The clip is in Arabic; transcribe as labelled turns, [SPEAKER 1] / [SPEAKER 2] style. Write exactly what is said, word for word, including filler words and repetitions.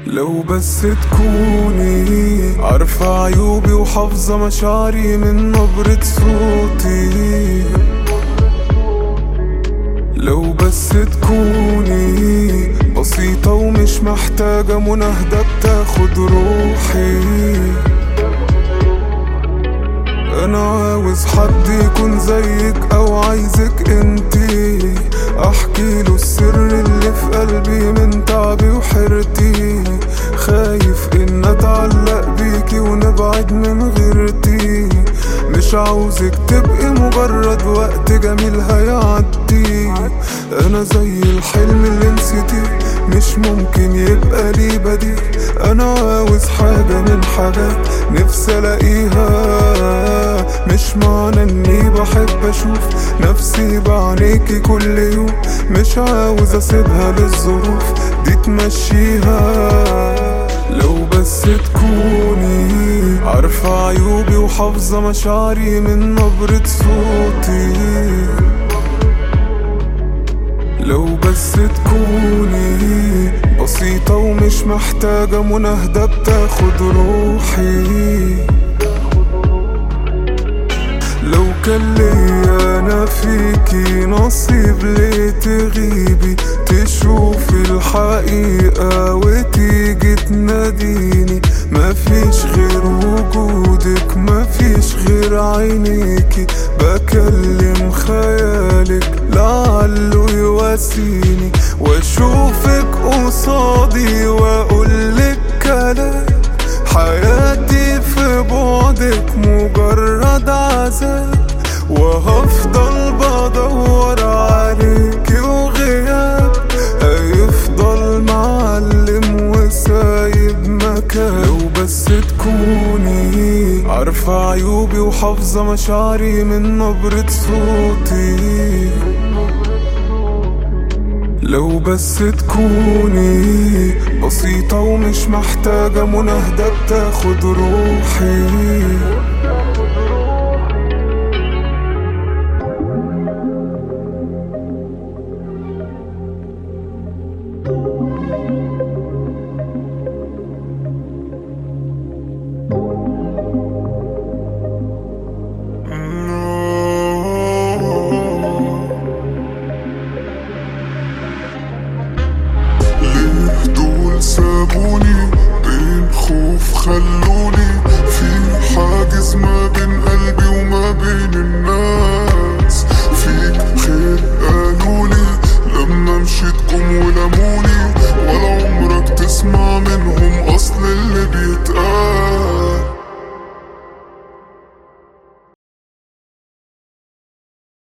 [SPEAKER 1] لو بس تكوني عارفة عيوبي وحافظة مشاعري من نبرة صوتي، لو بس تكوني بسيطة ومش محتاجة مناهدة بتاخد روحي. أنا عاوز حد يكون زيك أو عايزك انتي، أحكيله السر اللي في قلبي من تعبي وحيرتي، خايف إن أتعلق بيكي ونبعد من غيرتي، مش عاوزك تبقي مجرد وقت جميل هيعدي. أنا زي الحلم اللي نسيتيه مش ممكن يبقى لي بديل، أنا عاوز حاجة من حاجات نفسي ألاقيها، مش معنى إني بحب أشوف نفسي بعينيكي كل يوم، مش عاوز أسيبها للظروف دي تمشيها. لو بس تكوني عارفة عيوبي وحافظة مشاعري من نبرة صوتي، لو بس تكوني بسيطة ومش محتاجة مناهدة بتاخد روحي، لو كان ليا أنا فيكي نصيب ليه تغيبي تشوفي الحقيقة وتيجي تناديني، مفيش غير وجودك مفيش غير عينيكي، بكلم خيالك لعله يواسيني، واشوفك قصادي واقولك كلام، حياتي في بعدك مجرد عذاب، وهفضل بدور عليكي وغياب هيفضل معلم وسايب مكان. لو بس تكوني عارفة عيوبي وحافظة مشاعري من نبرة صوتي، لو بس تكوني بسيطة ومش محتاجة مناهدة بتاخد روحي.
[SPEAKER 2] سابوني بين خوف خلوني